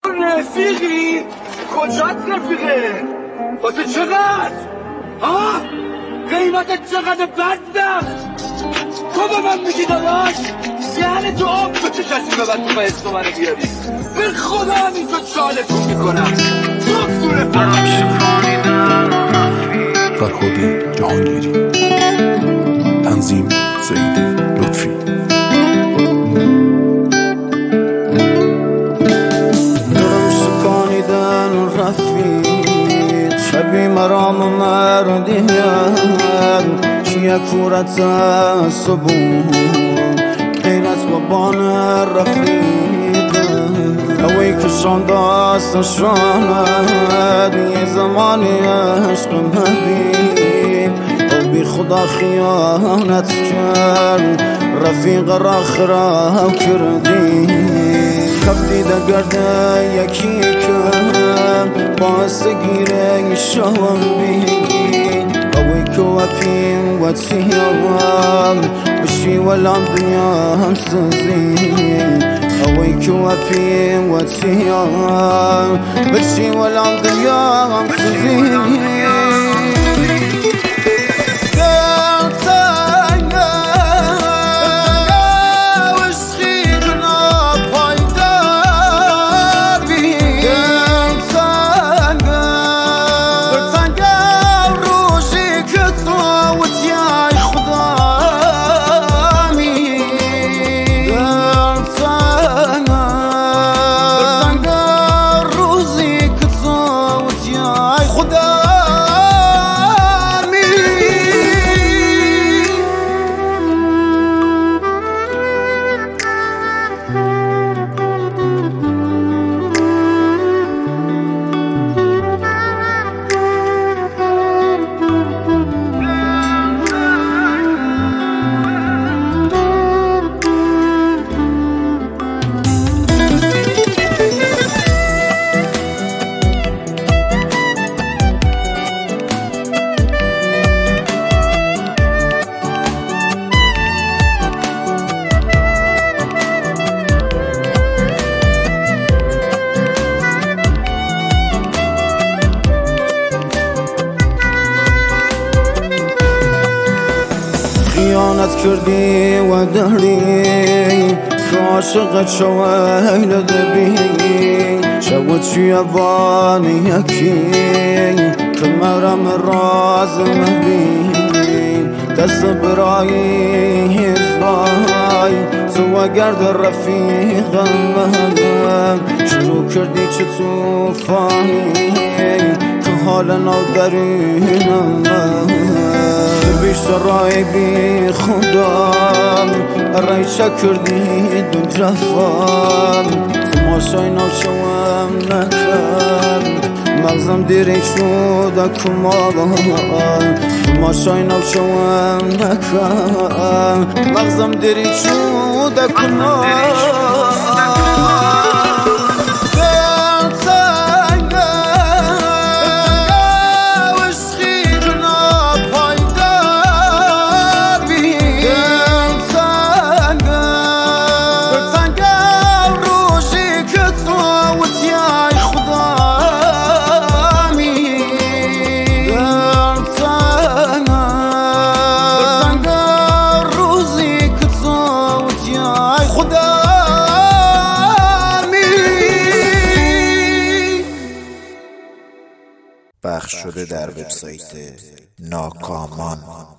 رفیقی؟ کجات رفیقه؟ واسه چقدر؟ ها؟ قیمتت چقدر بدبخت؟ تو به من میگی داداش؟ یعنی تو آب تو چشتی به بعد تو باید تو منو بیاری به خدا همین تو چالتون میکنم دکتور فرهاد جهانگیری، تنظیم سعید لطفی. دلم شکانیدن و رفید شبی مرام مردیم چیه کورت صبون غیرت و بان رفید اوی کشان داست شاند یه زمانی عشق مبین او بی خدا خیانت کرد رفیق را خراب کردی کف دیده گرده یکی که باعث گیره شوم بی اوی که وکیم و تیام بشی ولام دنیا هم سزی اوی که وکیم و تیام بشی ولام دنیا هم سزی خیانت کردی و داری که عاشقت شویل دبی شود شیبانی یکی که مرم راز مبین دست برایی ازای سوا گرد رفیقم مهدم شروع کردی چه توفانی که حال نو درینم بیشترای بی خودم رای شکردی دون جفام تماشای نو شوم نکرد مغزم دیری شده کمال تماشای نو شوم نکرد مغزم دیری شده کمال پخش شده در وبسایت ناکامان.